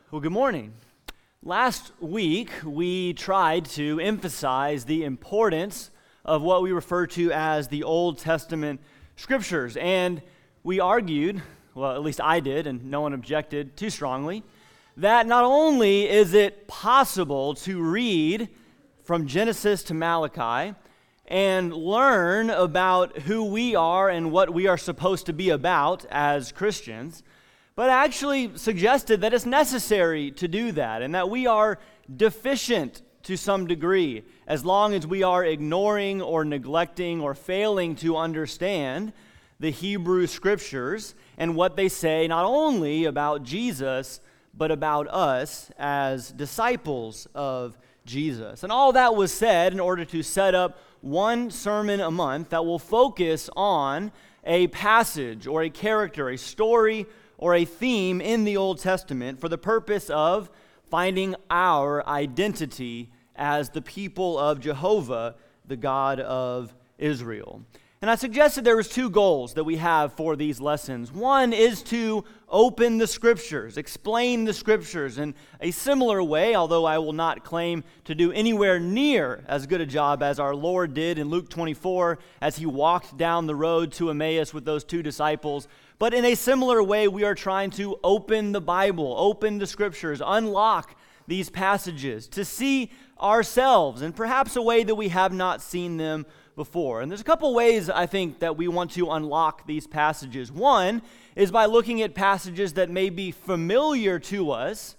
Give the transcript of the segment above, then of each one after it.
Well, good morning. Last week, we tried to emphasize the importance of what we refer to as the Old Testament scriptures. And we argued, well, at least I did, and no one objected too strongly, that not only is it possible to read from Genesis to Malachi and learn about who we are and what we are supposed to be about as Christians, but actually suggested that it's necessary to do that and that we are deficient to some degree as long as we are ignoring or neglecting or failing to understand the Hebrew Scriptures and what they say not only about Jesus, but about us as disciples of Jesus. And all that was said in order to set up one sermon a month that will focus on a passage or a character, a story, or a theme in the Old Testament for the purpose of finding our identity as the people of Jehovah, the God of Israel. And I suggested there was two goals that we have for these lessons. One is to open the Scriptures, explain the Scriptures in a similar way, although I will not claim to do anywhere near as good a job as our Lord did in Luke 24 as he walked down the road to Emmaus with those two disciples. But in a similar way, we are trying to open the Bible, open the Scriptures, unlock these passages to see ourselves in perhaps a way that we have not seen them before. And there's a couple ways, I think, that we want to unlock these passages. One is by looking at passages that may be familiar to us,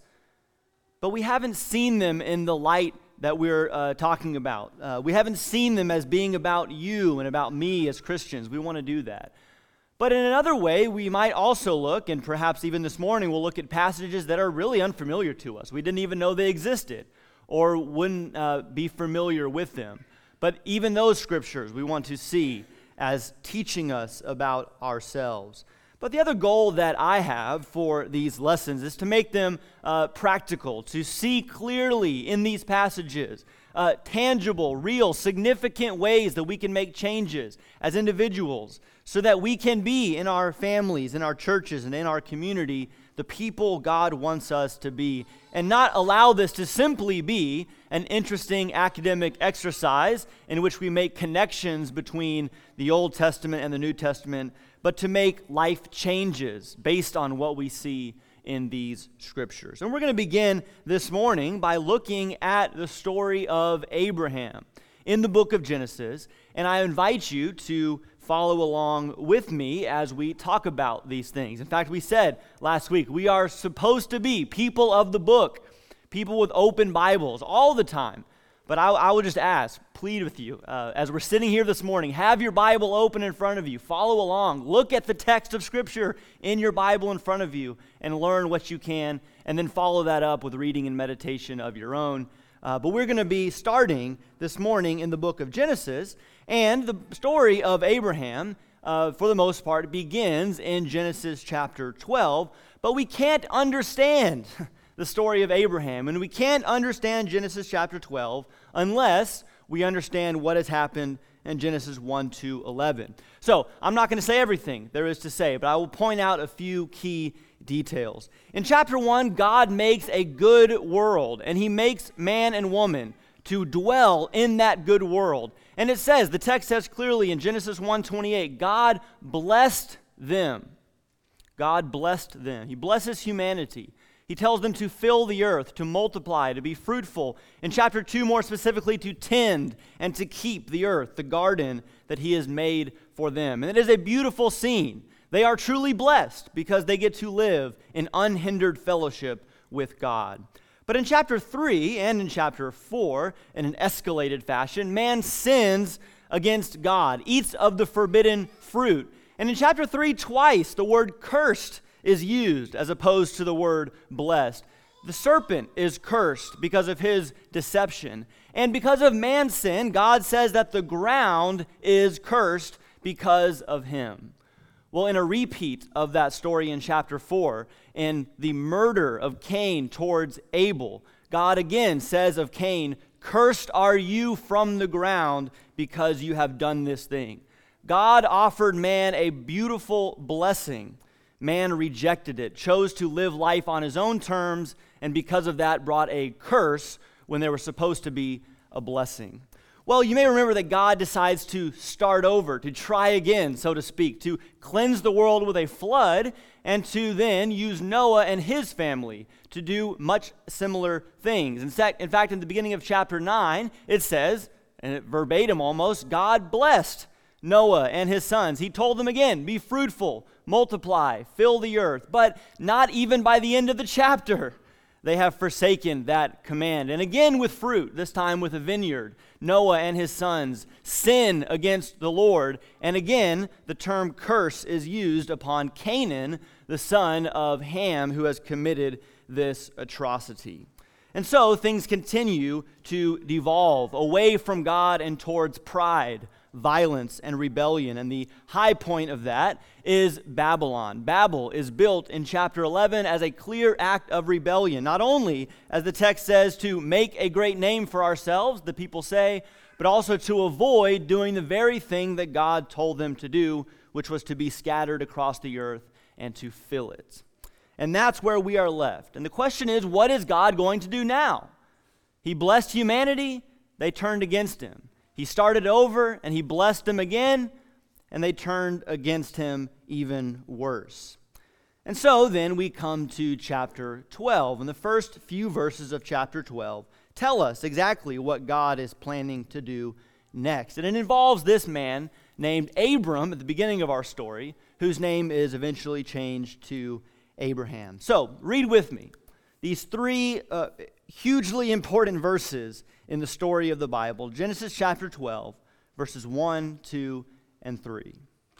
but we haven't seen them in the light that we're talking about. We haven't seen them as being about you and about me as Christians. We want to do that. But in another way, we might also look, and perhaps even this morning, we'll look at passages that are really unfamiliar to us. We didn't even know they existed or wouldn't be familiar with them. But even those scriptures we want to see as teaching us about ourselves. But the other goal that I have for these lessons is to make them practical, to see clearly in these passages tangible, real, significant ways that we can make changes as individuals so that we can be in our families, in our churches, and in our community the people God wants us to be, and not allow this to simply be an interesting academic exercise in which we make connections between the Old Testament and the New Testament, but to make life changes based on what we see in these scriptures. And we're going to begin this morning by looking at the story of Abraham in the book of Genesis, and I invite you to follow along with me as we talk about these things. In fact, we said last week, we are supposed to be people of the book, people with open Bibles all the time. But I would just ask, plead with you, as we're sitting here this morning, have your Bible open in front of you, follow along, look at the text of Scripture in your Bible in front of you, and learn what you can, and then follow that up with reading and meditation of your own. But we're going to be starting this morning in the book of Genesis, and the story of Abraham, for the most part, begins in Genesis chapter 12, but we can't understand the story of Abraham, and we can't understand Genesis chapter 12 unless we understand what has happened in Genesis 1 to 11. So, I'm not going to say everything there is to say, but I will point out a few key details. In chapter 1, God makes a good world, and he makes man and woman to dwell in that good world. And it says, the text says clearly in Genesis 1:28, God blessed them. God blessed them. He blesses humanity. He tells them to fill the earth, to multiply, to be fruitful. In chapter 2, more specifically, to tend and to keep the earth, the garden that he has made for them. And it is a beautiful scene. They are truly blessed because they get to live in unhindered fellowship with God. But in chapter 3 and in chapter 4, in an escalated fashion, man sins against God, eats of the forbidden fruit. And in chapter 3, twice, the word cursed is used as opposed to the word blessed. The serpent is cursed because of his deception. And because of man's sin, God says that the ground is cursed because of him. Well, in a repeat of that story in chapter 4, in the murder of Cain towards Abel, God again says of Cain, "Cursed are you from the ground because you have done this thing." God offered man a beautiful blessing Man rejected it, chose to live life on his own terms, and because of that brought a curse when there was supposed to be a blessing. Well, you may remember that God decides to start over, to try again, so to speak, to cleanse the world with a flood, and to then use Noah and his family to do much similar things. In fact, in the beginning of chapter 9, it says, and verbatim almost, God blessed Noah and his sons. He told them again, be fruitful, multiply, fill the earth. But not even by the end of the chapter, they have forsaken that command. And again with fruit, this time with a vineyard, Noah and his sons sin against the Lord. And again, the term curse is used upon Canaan, the son of Ham, who has committed this atrocity. And so things continue to devolve away from God and towards pride, violence, and rebellion. And the high point of that is Babylon. Babel is built in chapter 11 as a clear act of rebellion, not only, as the text says, to make a great name for ourselves, the people say, but also to avoid doing the very thing that God told them to do, which was to be scattered across the earth and to fill it. And that's where we are left. And the question is, what is God going to do now? He blessed humanity, they turned against him. He started over and he blessed them again, and they turned against him even worse. And so then we come to chapter 12, and the first few verses of chapter 12 tell us exactly what God is planning to do next. And it involves this man named Abram at the beginning of our story, whose name is eventually changed to Abraham. So read with me these three hugely important verses in the story of the Bible. Genesis chapter 12, verses 1, 2, and 3.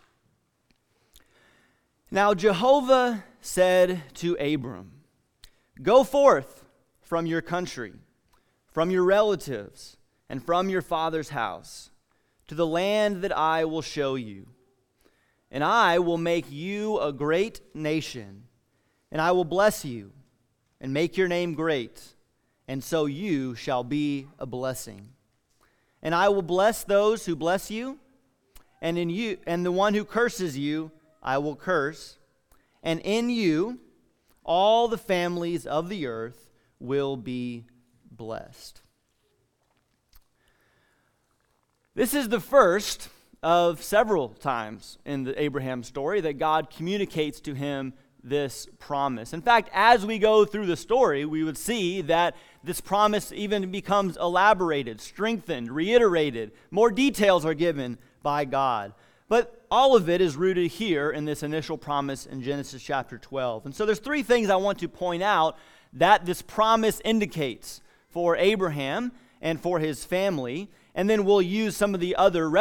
Now Jehovah said to Abram, "Go forth from your country, from your relatives, and from your father's house, to the land that I will show you. And I will make you a great nation, and I will bless you, and make your name great, and so you shall be a blessing. And I will bless those who bless you, and the one who curses you I will curse, and in you all the families of the earth will be blessed." This is the first of several times in the Abraham story that God communicates to him this promise. In fact, as we go through the story, we would see that this promise even becomes elaborated, strengthened, reiterated. More details are given by God. But all of it is rooted here in this initial promise in Genesis chapter 12. And so there's three things I want to point out that this promise indicates for Abraham and for his family. And then we'll use some of the other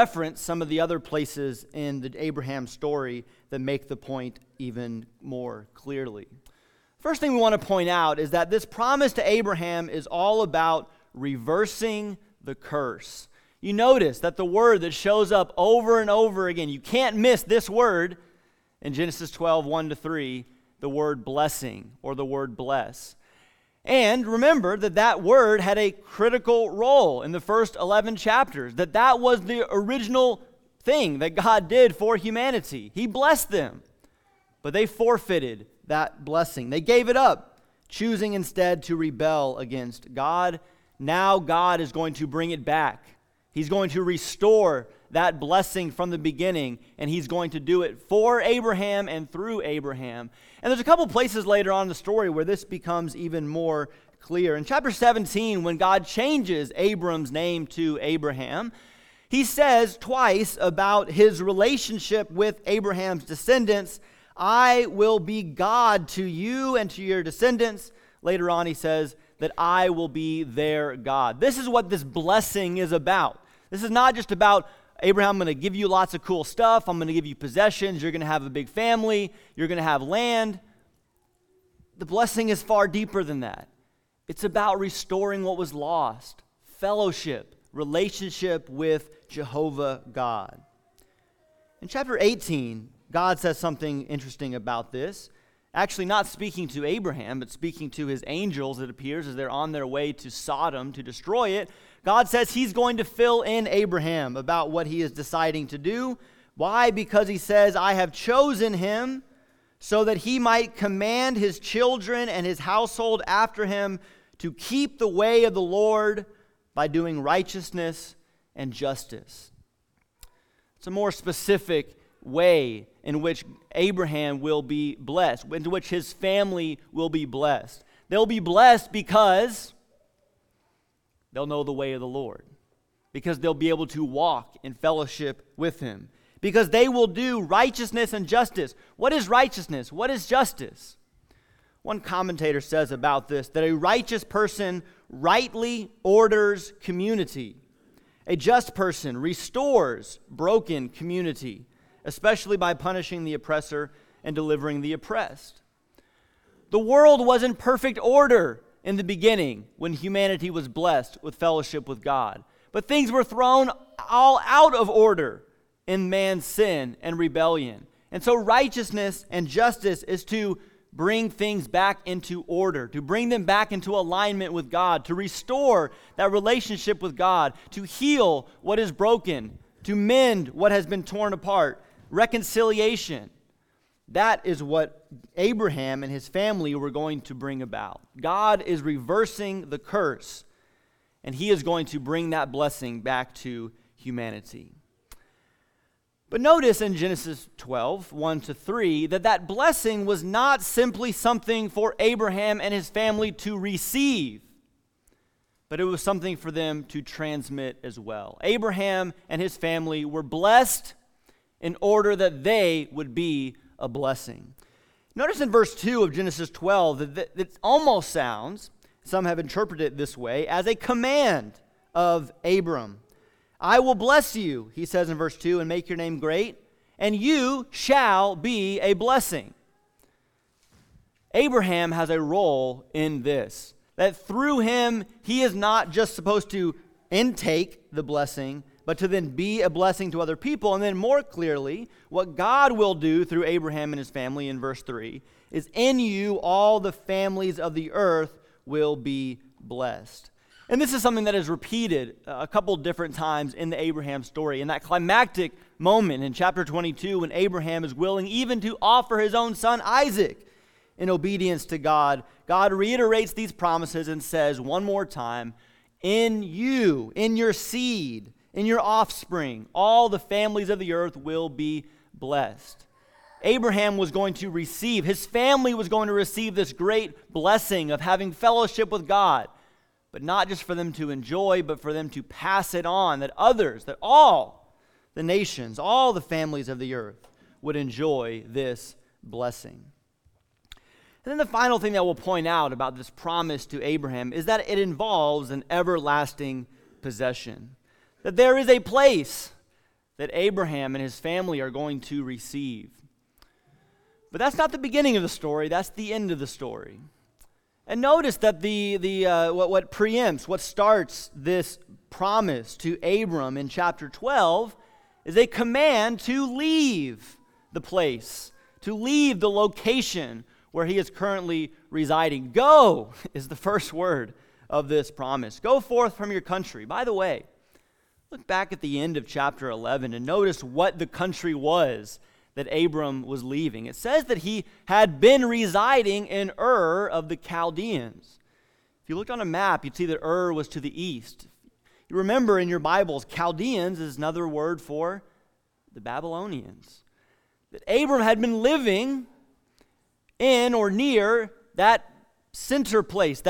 places in the Abraham story that make the point even more clearly. First thing we want to point out is that this promise to Abraham is all about reversing the curse. You notice that the word that shows up over and over again, you can't miss this word in Genesis 12, 1-3, the word blessing or the word bless. And remember that word had a critical role in the first 11 chapters, that was the original thing that God did for humanity. He blessed them, but they forfeited that blessing. They gave it up, choosing instead to rebel against God. Now God is going to bring it back. He's going to restore that blessing from the beginning, and he's going to do it for Abraham and through Abraham. And there's a couple places later on in the story where this becomes even more clear. In chapter 17, when God changes Abram's name to Abraham, he says twice about his relationship with Abraham's descendants, "I will be God to you and to your descendants." Later on, he says that I will be their God. This is what this blessing is about. This is not just about, Abraham, I'm going to give you lots of cool stuff. I'm going to give you possessions. You're going to have a big family. You're going to have land. The blessing is far deeper than that. It's about restoring what was lost. Fellowship, relationship with Jehovah God. In chapter 18, God says something interesting about this. Actually, not speaking to Abraham, but speaking to his angels, it appears, as they're on their way to Sodom to destroy it. God says he's going to fill in Abraham about what he is deciding to do. Why? Because he says, "I have chosen him so that he might command his children and his household after him to keep the way of the Lord by doing righteousness and justice. It's a more specific way in which Abraham will be blessed, into which his family will be blessed. They'll be blessed because they'll know the way of the Lord, because they'll be able to walk in fellowship with him, because they will do righteousness and justice. What is righteousness? What is justice? One commentator says about this that a righteous person rightly orders community. A just person restores broken community, especially by punishing the oppressor and delivering the oppressed. The world was in perfect order in the beginning when humanity was blessed with fellowship with God. But things were thrown all out of order in man's sin and rebellion. And so righteousness and justice is to bring things back into order, to bring them back into alignment with God, to restore that relationship with God, to heal what is broken, to mend what has been torn apart, reconciliation. That is what Abraham and his family were going to bring about. God is reversing the curse, and he is going to bring that blessing back to humanity. But notice in Genesis 12, 1-3, that blessing was not simply something for Abraham and his family to receive, but it was something for them to transmit as well. Abraham and his family were blessed in order that they would be a blessing. Notice in verse 2 of Genesis 12 that it almost sounds, some have interpreted it this way, as a command of Abram. I will bless you, he says in verse 2, and make your name great, and you shall be a blessing. Abraham has a role in this, that through him, he is not just supposed to intake the blessing, but to then be a blessing to other people. And then more clearly, what God will do through Abraham and his family in verse 3 is in you all the families of the earth will be blessed. And this is something that is repeated a couple different times in the Abraham story. In that climactic moment in chapter 22, when Abraham is willing even to offer his own son Isaac in obedience to God, God reiterates these promises and says one more time, in you, in your seed, in your offspring, all the families of the earth will be blessed. Abraham was going to receive, his family was going to receive this great blessing of having fellowship with God. But not just for them to enjoy, but for them to pass it on, that others, that all the nations, all the families of the earth would enjoy this blessing. And then the final thing that we'll point out about this promise to Abraham is that it involves an everlasting possession. That there is a place that Abraham and his family are going to receive. But that's not the beginning of the story, that's the end of the story. And notice that what preempts, what starts this promise to Abram in chapter 12 is a command to leave the place, to leave the location where he is currently residing. Go is the first word of this promise. Go forth from your country. By the way, look back at the end of chapter 11 and notice what the country was that Abram was leaving. It says that he had been residing in Ur of the Chaldeans. If you looked on a map, you'd see that Ur was to the east. You remember in your Bibles, Chaldeans is another word for the Babylonians. That Abram had been living in or near that center place,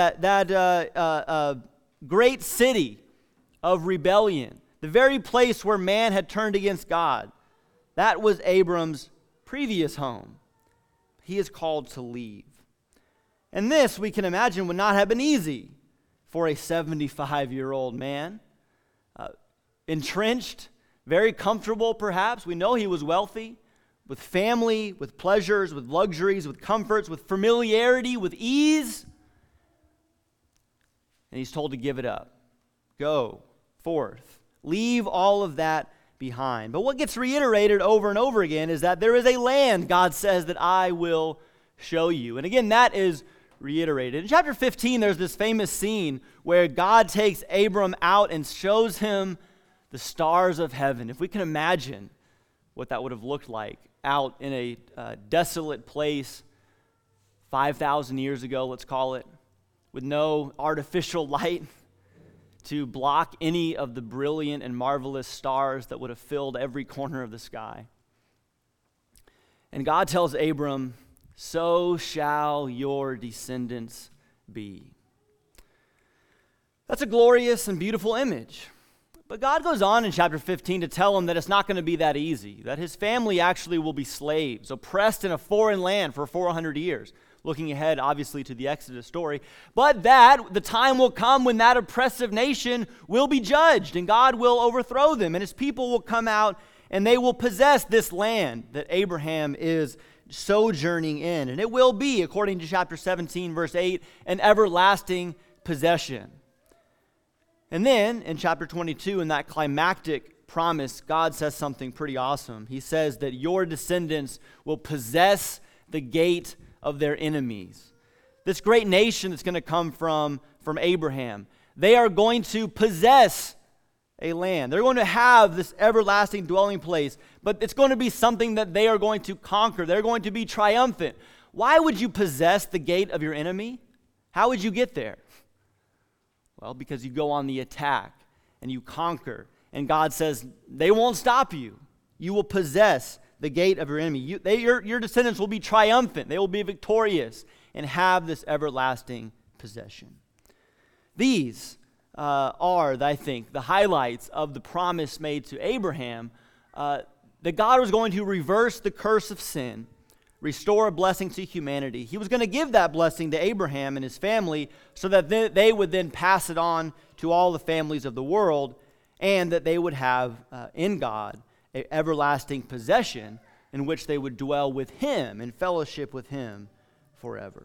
that great city of rebellion, the very place where man had turned against God. That was Abram's previous home. He is called to leave. And this, we can imagine, would not have been easy for a 75-year-old man. Entrenched, very comfortable perhaps. We know he was wealthy, with family, with pleasures, with luxuries, with comforts, with familiarity, with ease. And he's told to give it up. Go forth. Leave all of that behind. But what gets reiterated over and over again is that there is a land, God says, that I will show you. And again, that is reiterated. In chapter 15, there's this famous scene where God takes Abram out and shows him the stars of heaven. If we can imagine what that would have looked like out in a desolate place 5,000 years ago, let's call it, with no artificial light to block any of the brilliant and marvelous stars that would have filled every corner of the sky. And God tells Abram, "So shall your descendants be." That's a glorious and beautiful image. But God goes on in chapter 15 to tell him that it's not going to be that easy, that his family actually will be slaves, oppressed in a foreign land for 400 years, looking ahead, obviously, to the Exodus story, but that the time will come when that oppressive nation will be judged, and God will overthrow them, and his people will come out, and they will possess this land that Abraham is sojourning in. And it will be, according to chapter 17, verse 8, an everlasting possession. And then, in chapter 22, in that climactic promise, God says something pretty awesome. He says that your descendants will possess the gate of their enemies. This great nation that's going to come from Abraham, they are going to possess a land. They're going to have this everlasting dwelling place, but it's going to be something that they are going to conquer. They're going to be triumphant. Why would you possess the gate of your enemy? How would you get there? Well, because you go on the attack and you conquer. And God says, they won't stop you. You will possess the gate of your enemy. Your descendants will be triumphant. They will be victorious and have this everlasting possession. These are, I think, the highlights of the promise made to Abraham that God was going to reverse the curse of sin, restore a blessing to humanity. He was going to give that blessing to Abraham and his family so that they would then pass it on to all the families of the world, and that they would have in God an everlasting possession in which they would dwell with him in fellowship with him forever.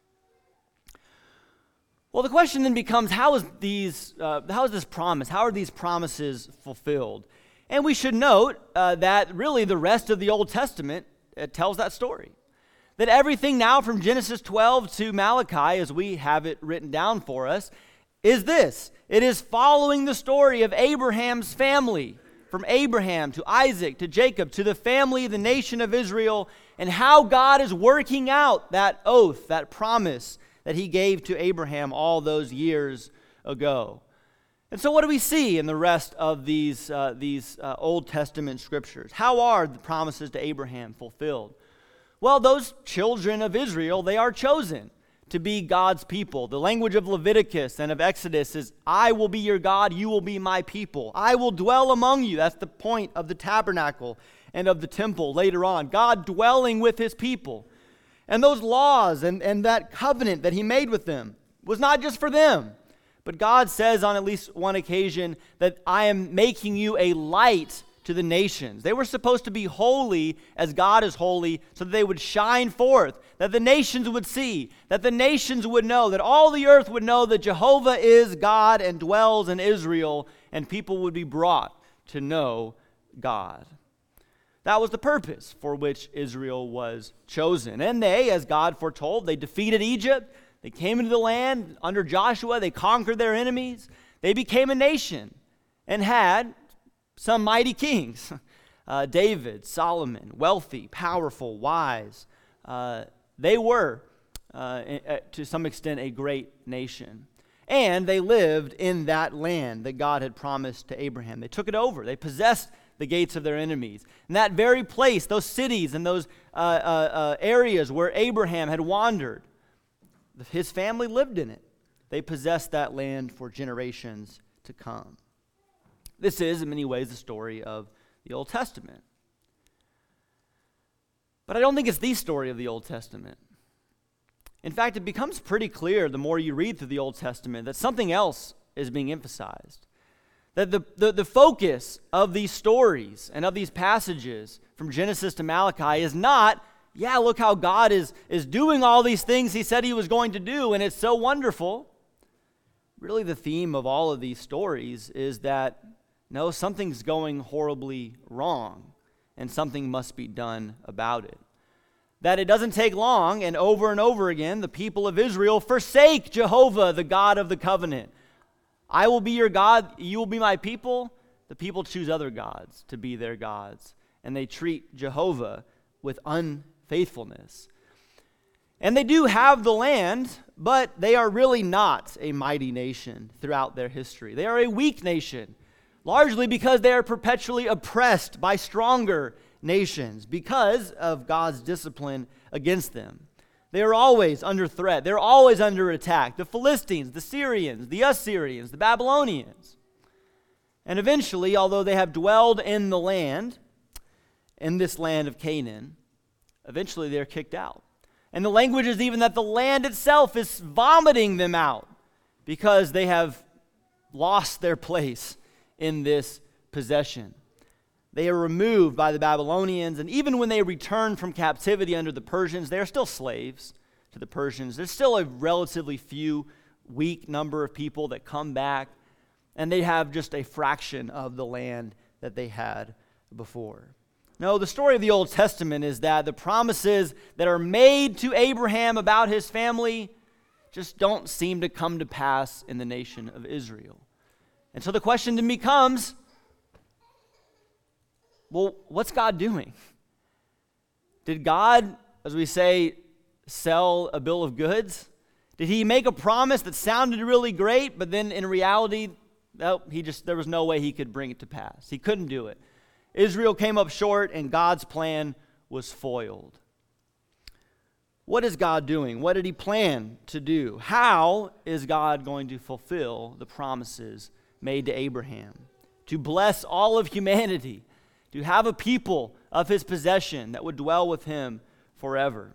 Well, the question then becomes, how is this promise? How are these promises fulfilled? And we should note that really the rest of the Old Testament tells that story. That everything now from Genesis 12 to Malachi, as we have it written down for us, is this. It is following the story of Abraham's family, from Abraham to Isaac to Jacob to the family, the nation of Israel, and how God is working out that oath, that promise that he gave to Abraham all those years ago. And so what do we see in the rest of these Old Testament scriptures? How are the promises to Abraham fulfilled? Well, those children of Israel, they are chosen to be God's people. The language of Leviticus and of Exodus is, I will be your God, you will be my people. I will dwell among you. That's the point of the tabernacle and of the temple later on. God dwelling with his people. And those laws and that covenant that he made with them was not just for them. But God says on at least one occasion that I am making you a light to the nations. They were supposed to be holy as God is holy so that they would shine forth, that the nations would see, that the nations would know, that all the earth would know that Jehovah is God and dwells in Israel, and people would be brought to know God. That was the purpose for which Israel was chosen. And they, as God foretold, they defeated Egypt. They came into the land under Joshua. They conquered their enemies. They became a nation and had some mighty kings. David, Solomon, wealthy, powerful, wise. They were, to some extent, a great nation. And they lived in that land that God had promised to Abraham. They took it over. They possessed the gates of their enemies. In that very place, those cities and those areas where Abraham had wandered, his family lived in it. They possessed that land for generations to come. This is, in many ways, the story of the Old Testament. But I don't think it's the story of the Old Testament. In fact, it becomes pretty clear the more you read through the Old Testament that something else is being emphasized. That the focus of these stories and of these passages from Genesis to Malachi is not, yeah, look how God is doing all these things he said he was going to do, and it's so wonderful. Really, the theme of all of these stories is that, no, something's going horribly wrong, and something must be done about it. That it doesn't take long, and over again, the people of Israel forsake Jehovah, the God of the covenant. I will be your God, you will be my people. The people choose other gods to be their gods, and they treat Jehovah with unfaithfulness. And they do have the land, but they are really not a mighty nation throughout their history. They are a weak nation, largely because they are perpetually oppressed by stronger nations because of God's discipline against them. They are always under threat. They're always under attack. The Philistines, the Syrians, the Assyrians, the Babylonians. And eventually, although they have dwelled in the land, in this land of Canaan, eventually they're kicked out. And the language is even that the land itself is vomiting them out because they have lost their place in this possession. They are removed by the Babylonians, and even when they return from captivity under the Persians, they are still slaves to the Persians. There's still a relatively few, weak number of people that come back, and they have just a fraction of the land that they had before. No, the story of the Old Testament is that the promises that are made to Abraham about his family just don't seem to come to pass in the nation of Israel. And so the question then becomes, well, what's God doing? Did God, as we say, sell a bill of goods? Did he make a promise that sounded really great, but then in reality, there was no way he could bring it to pass. He couldn't do it. Israel came up short, and God's plan was foiled. What is God doing? What did he plan to do? How is God going to fulfill the promises made to Abraham? To bless all of humanity, to have a people of his possession that would dwell with him forever.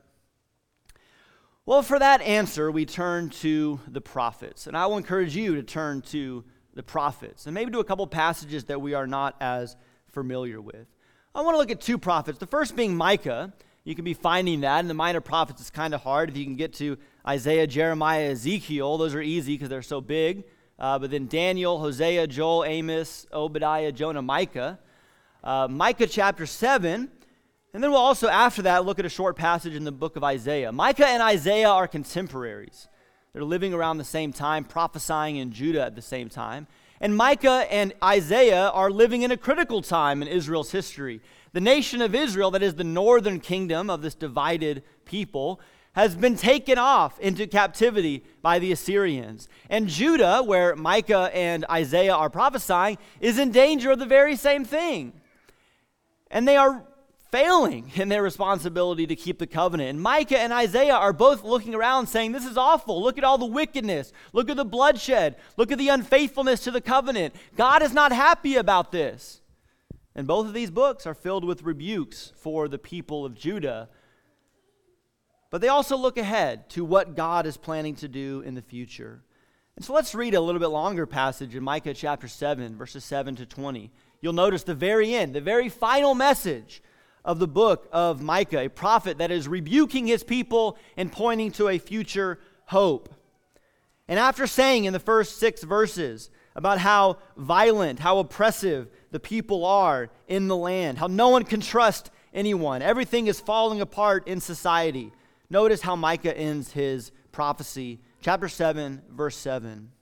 Well, for that answer, we turn to the prophets. And I will encourage you to turn to the prophets and maybe to a couple passages that we are not as familiar with. I want to look at two prophets. The first being Micah. You can be finding that in the minor prophets. It's kind of hard. If you can get to Isaiah, Jeremiah, Ezekiel, those are easy because they're so big. But then Daniel, Hosea, Joel, Amos, Obadiah, Jonah, Micah. Micah chapter 7, and then we'll also after that look at a short passage in the book of Isaiah. Micah and Isaiah are contemporaries. They're living around the same time, prophesying in Judah at the same time. And Micah and Isaiah are living in a critical time in Israel's history. The nation of Israel, that is the northern kingdom of this divided people, has been taken off into captivity by the Assyrians. And Judah, where Micah and Isaiah are prophesying, is in danger of the very same thing. And they are failing in their responsibility to keep the covenant. And Micah and Isaiah are both looking around saying, this is awful. Look at all the wickedness. Look at the bloodshed. Look at the unfaithfulness to the covenant. God is not happy about this. And both of these books are filled with rebukes for the people of Judah. But they also look ahead to what God is planning to do in the future. And so let's read a little bit longer passage in Micah chapter 7, verses 7 to 20. You'll notice the very end, the very final message of the book of Micah, a prophet that is rebuking his people and pointing to a future hope. And after saying in the first 6 verses about how violent, how oppressive the people are in the land, how no one can trust anyone, everything is falling apart in society, notice how Micah ends his prophecy, chapter 7, verse 7.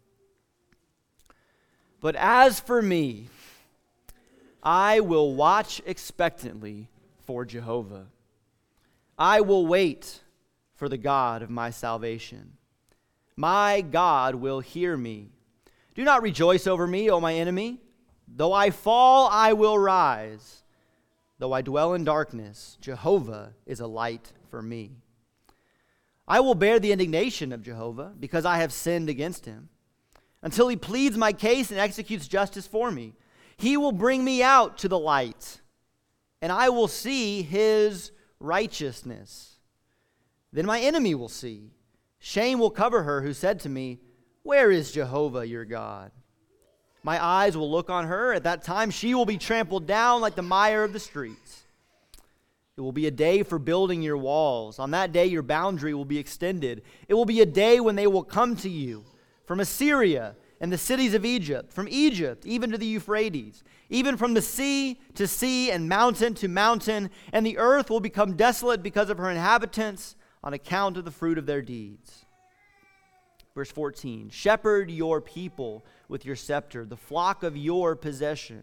But as for me, I will watch expectantly for Jehovah. I will wait for the God of my salvation. My God will hear me. Do not rejoice over me, O my enemy. Though I fall, I will rise. Though I dwell in darkness, Jehovah is a light for me. I will bear the indignation of Jehovah because I have sinned against him, until he pleads my case and executes justice for me. He will bring me out to the light, and I will see his righteousness. Then my enemy will see. Shame will cover her who said to me, where is Jehovah your God? My eyes will look on her. At that time she will be trampled down like the mire of the streets. It will be a day for building your walls. On that day your boundary will be extended. It will be a day when they will come to you from Assyria and the cities of Egypt, from Egypt even to the Euphrates, even from the sea to sea and mountain to mountain, and the earth will become desolate because of her inhabitants on account of the fruit of their deeds. Verse 14, shepherd your people with your scepter, the flock of your possession.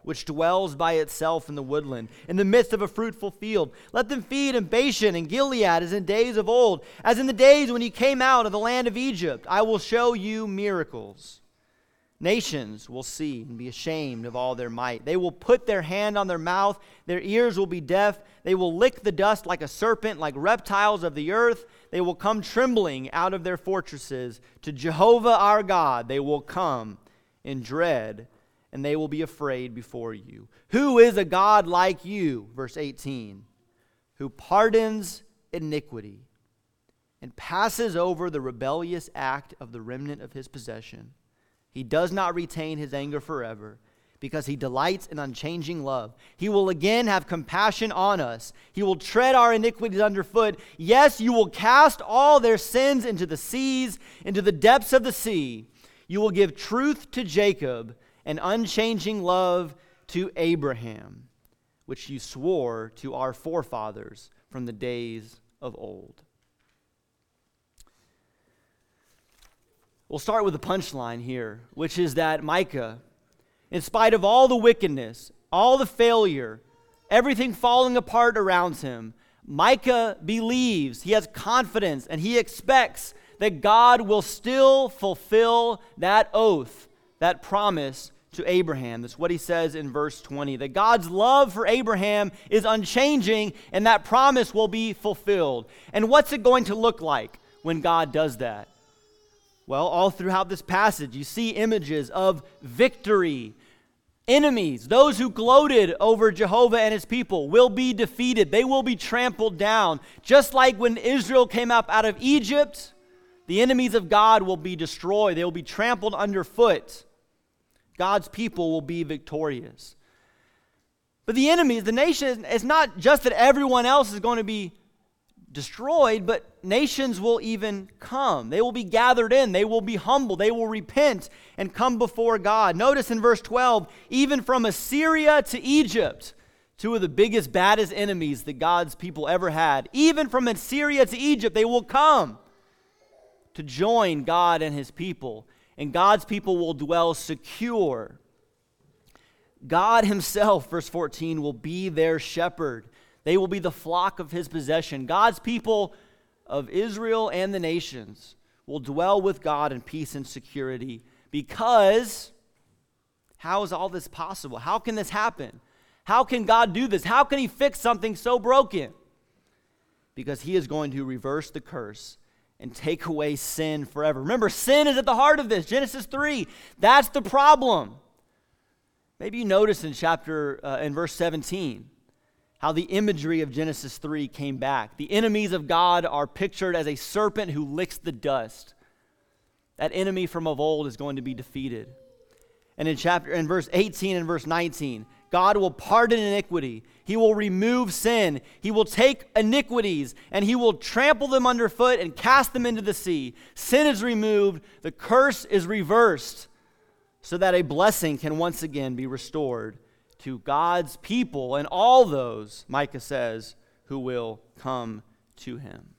which dwells by itself in the woodland, in the midst of a fruitful field. Let them feed in Bashan and Gilead as in days of old, as in the days when you came out of the land of Egypt. I will show you miracles. Nations will see and be ashamed of all their might. They will put their hand on their mouth. Their ears will be deaf. They will lick the dust like a serpent, like reptiles of the earth. They will come trembling out of their fortresses. To Jehovah our God they will come in dread, and they will be afraid before you. Who is a God like you, verse 18, who pardons iniquity and passes over the rebellious act of the remnant of his possession? He does not retain his anger forever, because he delights in unchanging love. He will again have compassion on us. He will tread our iniquities underfoot. Yes, you will cast all their sins into the seas, into the depths of the sea. You will give truth to Jacob and unchanging love to Abraham, which you swore to our forefathers from the days of old. We'll start with the punchline here, which is that Micah, in spite of all the wickedness, all the failure, everything falling apart around him, Micah believes, he has confidence, and he expects that God will still fulfill that oath, that promise to Abraham. That's what he says in verse 20, that God's love for Abraham is unchanging and that promise will be fulfilled. And what's it going to look like when God does that? Well, all throughout this passage, you see images of victory. Enemies, those who gloated over Jehovah and his people, will be defeated. They will be trampled down. Just like when Israel came up out of Egypt, the enemies of God will be destroyed. They will be trampled underfoot. God's people will be victorious. But the enemies, the nation, it's not just that everyone else is going to be destroyed, but nations will even come. They will be gathered in. They will be humble. They will repent and come before God. Notice in verse 12, even from Assyria to Egypt, two of the biggest, baddest enemies that God's people ever had, even from Assyria to Egypt, they will come to join God and his people. And God's people will dwell secure. God himself, verse 14, will be their shepherd. They will be the flock of his possession. God's people of Israel and the nations will dwell with God in peace and security, because how is all this possible? How can this happen? How can God do this? How can he fix something so broken? Because he is going to reverse the curse and take away sin forever. Remember, sin is at the heart of this. Genesis 3, that's the problem. Maybe you noticed in verse 17, how the imagery of Genesis 3 came back. The enemies of God are pictured as a serpent who licks the dust. That enemy from of old is going to be defeated. And in verse 18 and verse 19, God will pardon iniquity. He will remove sin. He will take iniquities and he will trample them underfoot and cast them into the sea. Sin is removed. The curse is reversed, so that a blessing can once again be restored to God's people and all those, Micah says, who will come to him.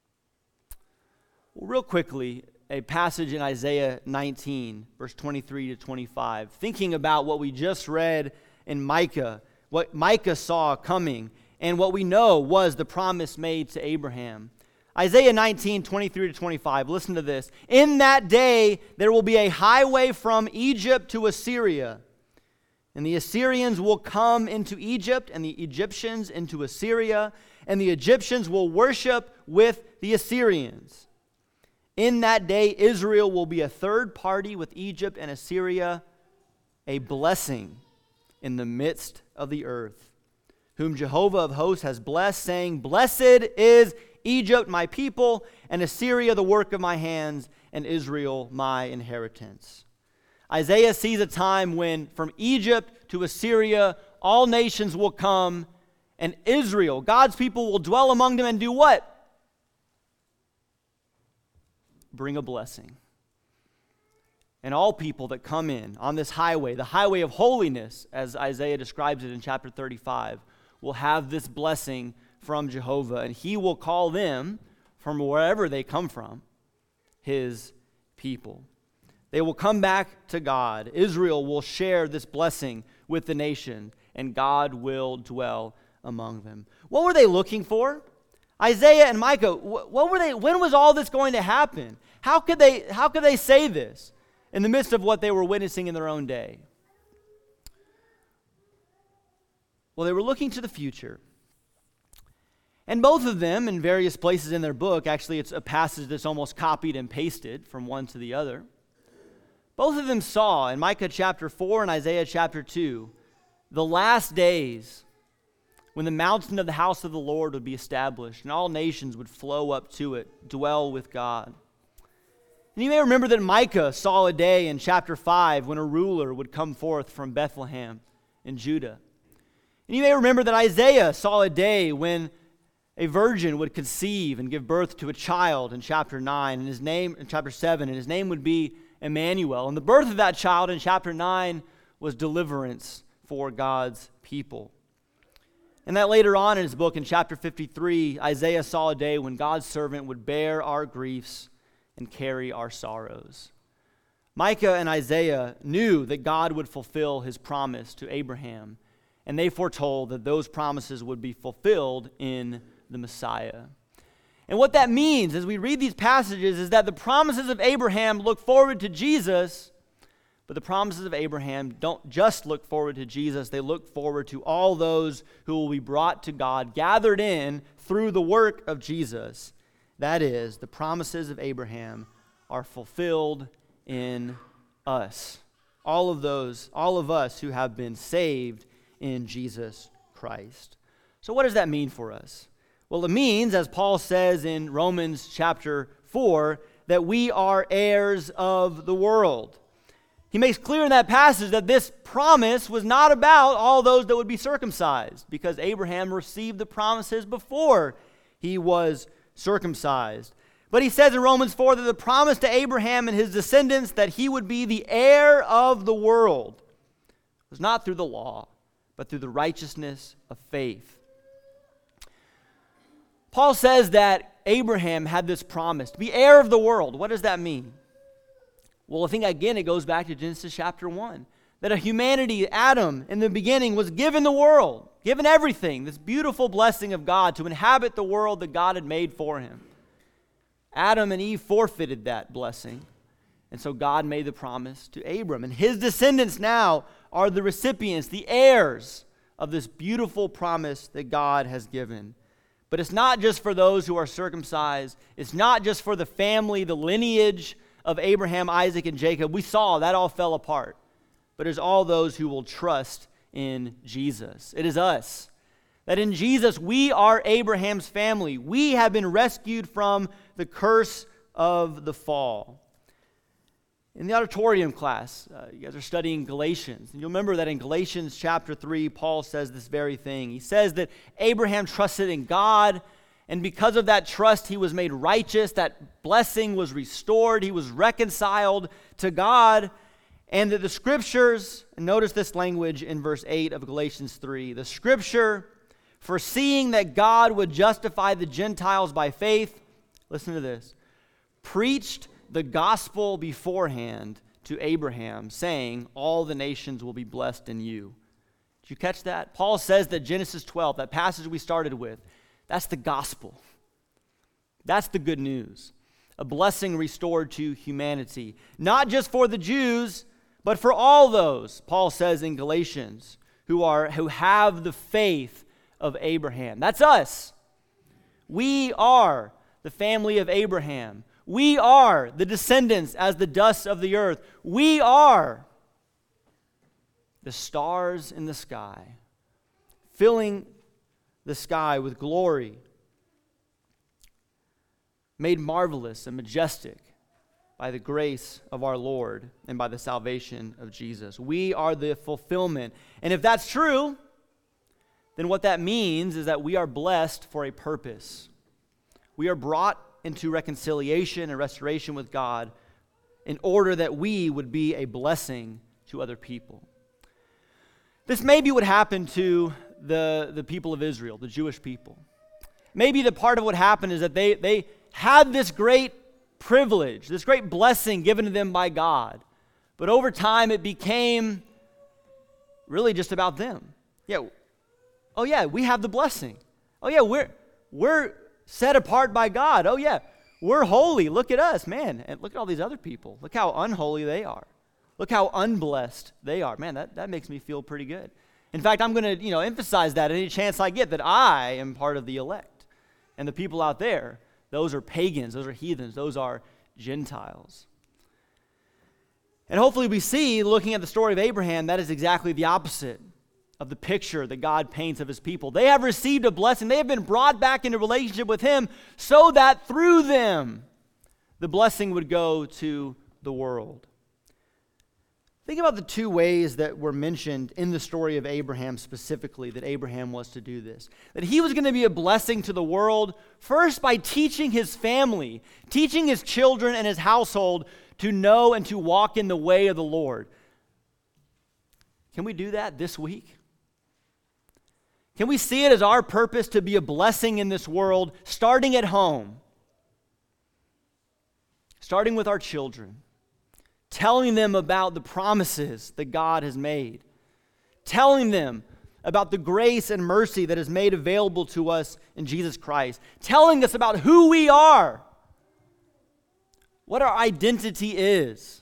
Well, real quickly, a passage in Isaiah 19, verse 23 to 25, thinking about what we just read in Micah, what Micah saw coming, and what we know was the promise made to Abraham. Isaiah 19, 23 to 25, listen to this. In that day there will be a highway from Egypt to Assyria, and the Assyrians will come into Egypt, and the Egyptians into Assyria, and the Egyptians will worship with the Assyrians. In that day, Israel will be a third party with Egypt and Assyria, a blessing in the midst of the earth, whom Jehovah of hosts has blessed, saying, Blessed is Egypt, my people, and Assyria, the work of my hands, and Israel, my inheritance. Isaiah sees a time when from Egypt to Assyria, all nations will come, and Israel, God's people, will dwell among them and do what? Bring a blessing. And all people that come in on this highway, the highway of holiness, as Isaiah describes it in chapter 35, will have this blessing from Jehovah, and he will call them, from wherever they come from, his people. They will come back to God. Israel will share this blessing with the nation, and God will dwell among them. What were they looking for? Isaiah and Micah, what were they? When was all this going to happen? How could they say this in the midst of what they were witnessing in their own day? Well, they were looking to the future. And both of them, in various places in their book, actually it's a passage that's almost copied and pasted from one to the other. Both of them saw in Micah chapter 4 and Isaiah chapter 2 the last days when the mountain of the house of the Lord would be established and all nations would flow up to it, dwell with God. And you may remember that Micah saw a day in chapter 5 when a ruler would come forth from Bethlehem in Judah. And you may remember that Isaiah saw a day when a virgin would conceive and give birth to a child in chapter 9, and his name in chapter 7, and his name would be Emmanuel. And the birth of that child in chapter 9 was deliverance for God's people. And that later on in his book in chapter 53, Isaiah saw a day when God's servant would bear our griefs and carry our sorrows. Micah and Isaiah knew that God would fulfill his promise to Abraham, and they foretold that those promises would be fulfilled in the Messiah. And what that means as we read these passages is that the promises of Abraham look forward to Jesus, but the promises of Abraham don't just look forward to Jesus, they look forward to all those who will be brought to God, gathered in through the work of Jesus. That is, the promises of Abraham are fulfilled in us. All of us who have been saved in Jesus Christ. So what does that mean for us? Well, it means, as Paul says in Romans chapter 4, that we are heirs of the world. He makes clear in that passage that this promise was not about all those that would be circumcised, because Abraham received the promises before he was circumcised. But he says in Romans 4 that the promise to Abraham and his descendants that he would be the heir of the world was not through the law, but through the righteousness of faith. Paul says that Abraham had this promise to be heir of the world. What does that mean? Well, I think again it goes back to Genesis chapter 1. That a humanity, Adam, in the beginning was given the world, given everything, this beautiful blessing of God to inhabit the world that God had made for him. Adam and Eve forfeited that blessing, and so God made the promise to Abram. And his descendants now are the recipients, the heirs of this beautiful promise that God has given. But it's not just for those who are circumcised. It's not just for the family, the lineage of Abraham, Isaac, and Jacob. We saw that all fell apart. But it's all those who will trust in Jesus. It is us. That in Jesus we are Abraham's family. We have been rescued from the curse of the fall. In the auditorium class, you guys are studying Galatians. And you'll remember that in Galatians chapter 3, Paul says this very thing. He says that Abraham trusted in God, and because of that trust, he was made righteous. That blessing was restored. He was reconciled to God. And that the scriptures, and notice this language in verse 8 of Galatians 3, the scripture, foreseeing that God would justify the Gentiles by faith, listen to this, preached the gospel beforehand to Abraham, saying, all the nations will be blessed in you. Did you catch that? Paul says that Genesis 12, that passage we started with, that's the gospel. That's the good news. A blessing restored to humanity. Not just for the Jews, but for all those, Paul says in Galatians, who have the faith of Abraham. That's us. We are the family of Abraham. We are the descendants as the dust of the earth. We are the stars in the sky, filling the sky with glory, made marvelous and majestic by the grace of our Lord and by the salvation of Jesus. We are the fulfillment. And if that's true, then what that means is that we are blessed for a purpose. We are brought into reconciliation and restoration with God in order that we would be a blessing to other people. This may be what happened to the people of Israel, the Jewish people. Maybe the part of what happened is that they had this great privilege, this great blessing given to them by God. But over time, it became really just about them. Yeah. Oh yeah, we have the blessing. Oh yeah, we're set apart by God. Oh yeah, we're holy. Look at us, man. And look at all these other people. Look how unholy they are. Look how unblessed they are. Man, that makes me feel pretty good. In fact, I'm going to, emphasize that any chance I get, that I am part of the elect. And the people out there, those are pagans, those are heathens, those are Gentiles. And hopefully we see, looking at the story of Abraham, that is exactly the opposite of the picture that God paints of his people. They have received a blessing. They have been brought back into relationship with him so that through them, the blessing would go to the world. Think about the two ways that were mentioned in the story of Abraham specifically, that Abraham was to do this. That he was going to be a blessing to the world, first by teaching his family, teaching his children and his household to know and to walk in the way of the Lord. Can we do that this week? Can we see it as our purpose to be a blessing in this world, starting at home, starting with our children? Telling them about the promises that God has made. Telling them about the grace and mercy that is made available to us in Jesus Christ. Telling us about who we are. What our identity is.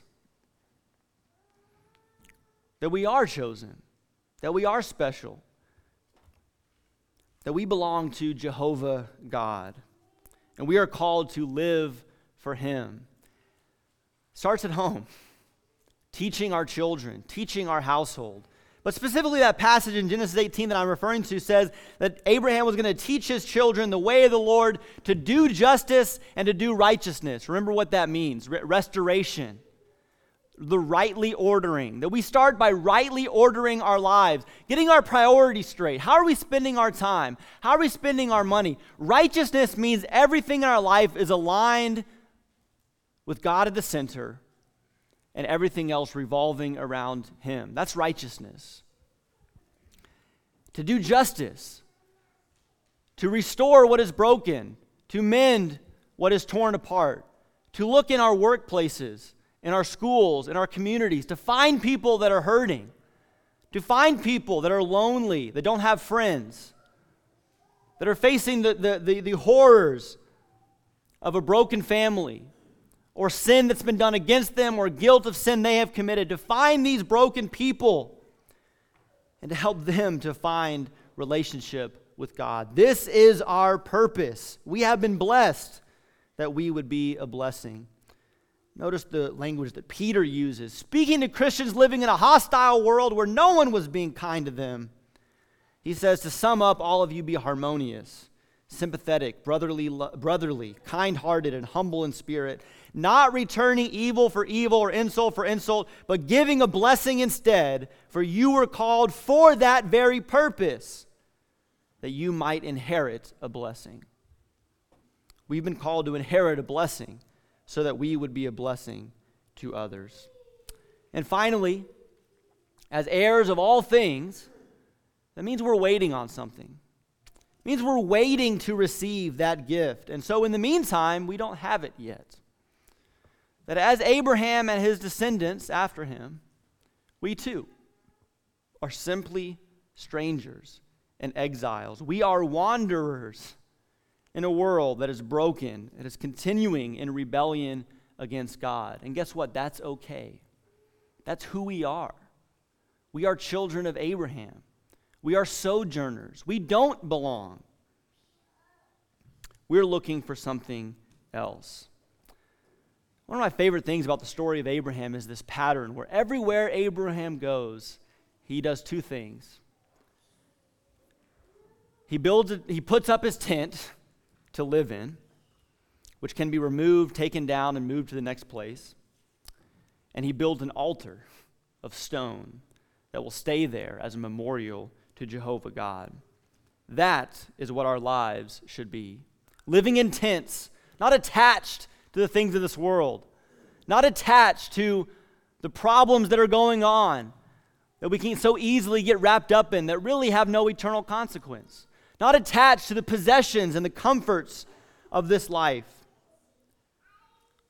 That we are chosen. That we are special. That we belong to Jehovah God. And we are called to live for Him. Starts at home, teaching our children, teaching our household. But specifically that passage in Genesis 18 that I'm referring to says that Abraham was going to teach his children the way of the Lord, to do justice and to do righteousness. Remember what that means, restoration, the rightly ordering. That we start by rightly ordering our lives, getting our priorities straight. How are we spending our time? How are we spending our money? Righteousness means everything in our life is aligned with God at the center and everything else revolving around Him. That's righteousness. To do justice, to restore what is broken, to mend what is torn apart, to look in our workplaces, in our schools, in our communities, to find people that are hurting, to find people that are lonely, that don't have friends, that are facing the horrors of a broken family, or sin that's been done against them, or guilt of sin they have committed, to find these broken people and to help them to find relationship with God. This is our purpose. We have been blessed that we would be a blessing. Notice the language that Peter uses, speaking to Christians living in a hostile world where no one was being kind to them. He says, to sum up, all of you be harmonious, sympathetic, brotherly, kind-hearted, and humble in spirit, not returning evil for evil or insult for insult, but giving a blessing instead, for you were called for that very purpose, that you might inherit a blessing. We've been called to inherit a blessing so that we would be a blessing to others. And finally, as heirs of all things, that means we're waiting on something. It means we're waiting to receive that gift. And so in the meantime, we don't have it yet. That as Abraham and his descendants after him, we too are simply strangers and exiles. We are wanderers in a world that is broken, that is continuing in rebellion against God. And guess what? That's okay. That's who we are. We are children of Abraham. We are sojourners. We don't belong. We're looking for something else. One of my favorite things about the story of Abraham is this pattern where everywhere Abraham goes, he does two things. He puts up his tent to live in, which can be removed, taken down, and moved to the next place. And he builds an altar of stone that will stay there as a memorial to Jehovah God. That is what our lives should be. Living in tents, not attached to the things of this world, not attached to the problems that are going on that we can so easily get wrapped up in that really have no eternal consequence, not attached to the possessions and the comforts of this life,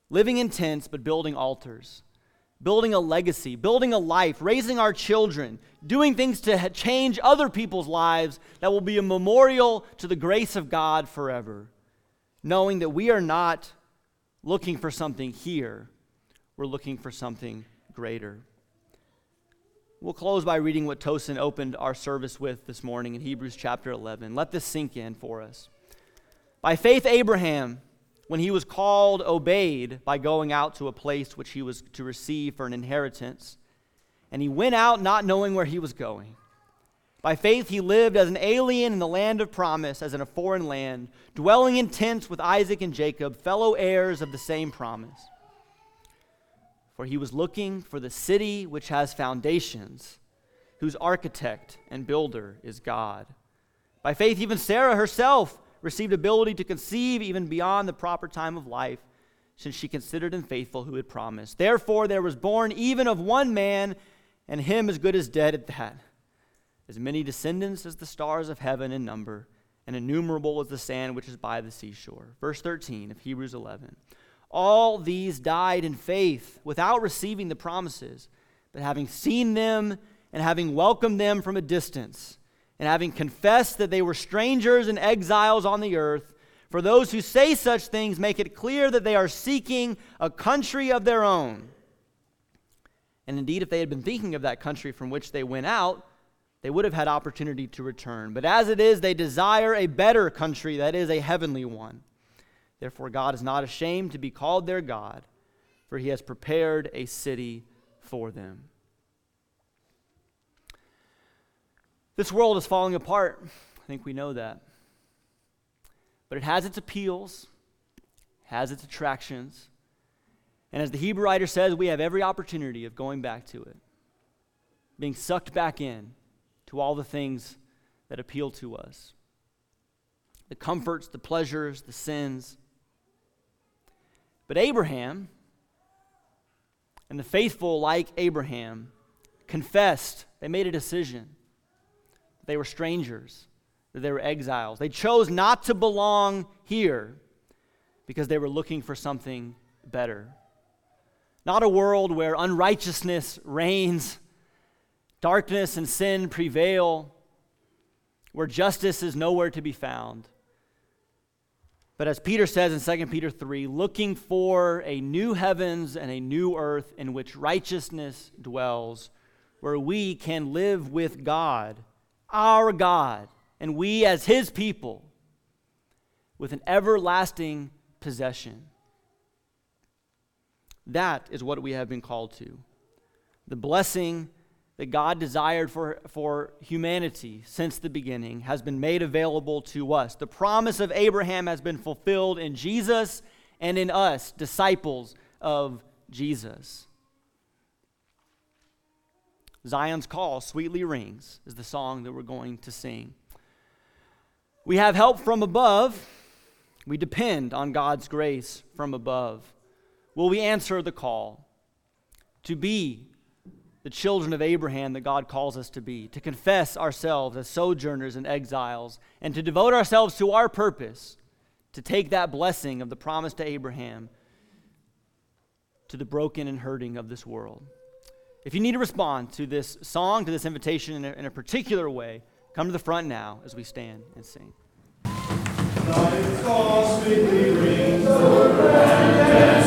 living in tents but building altars, building a legacy, building a life, raising our children, doing things to change other people's lives that will be a memorial to the grace of God forever, knowing that we are not looking for something here, we're looking for something greater. We'll close by reading what Tosin opened our service with this morning in Hebrews chapter 11. Let this sink in for us. By faith, Abraham, when he was called, obeyed by going out to a place which he was to receive for an inheritance. And he went out not knowing where he was going. By faith, he lived as an alien in the land of promise, as in a foreign land, dwelling in tents with Isaac and Jacob, fellow heirs of the same promise. For he was looking for the city which has foundations, whose architect and builder is God. By faith, even Sarah herself received ability to conceive even beyond the proper time of life, since she considered him faithful who had promised. Therefore there was born even of one man, and him as good as dead at that. As many descendants as the stars of heaven in number, and innumerable as the sand which is by the seashore. Verse 13 of Hebrews 11. All these died in faith without receiving the promises, but having seen them and having welcomed them from a distance, and having confessed that they were strangers and exiles on the earth. For those who say such things make it clear that they are seeking a country of their own. And indeed, if they had been thinking of that country from which they went out, they would have had opportunity to return. But as it is, they desire a better country, that is, a heavenly one. Therefore, God is not ashamed to be called their God, for he has prepared a city for them. This world is falling apart. I think we know that. But it has its appeals, has its attractions. And as the Hebrew writer says, we have every opportunity of going back to it, being sucked back in to all the things that appeal to us. The comforts, the pleasures, the sins. But Abraham, and the faithful like Abraham, confessed, they made a decision. They were strangers, that they were exiles. They chose not to belong here because they were looking for something better. Not a world where unrighteousness reigns, darkness and sin prevail, where justice is nowhere to be found. But as Peter says in 2 Peter 3, looking for a new heavens and a new earth in which righteousness dwells, where we can live with God, our God, and we as his people, with an everlasting possession. That is what we have been called to. The blessing that God desired for humanity since the beginning has been made available to us. The promise of Abraham has been fulfilled in Jesus and in us, disciples of Jesus. Zion's call sweetly rings is the song that we're going to sing. We have help from above. We depend on God's grace from above. Will we answer the call to be the children of Abraham that God calls us to be, to confess ourselves as sojourners and exiles, and to devote ourselves to our purpose, to take that blessing of the promise to Abraham to the broken and hurting of this world? If you need to respond to this song, to this invitation in a particular way, come to the front now as we stand and sing. Zion's call sweetly rings over and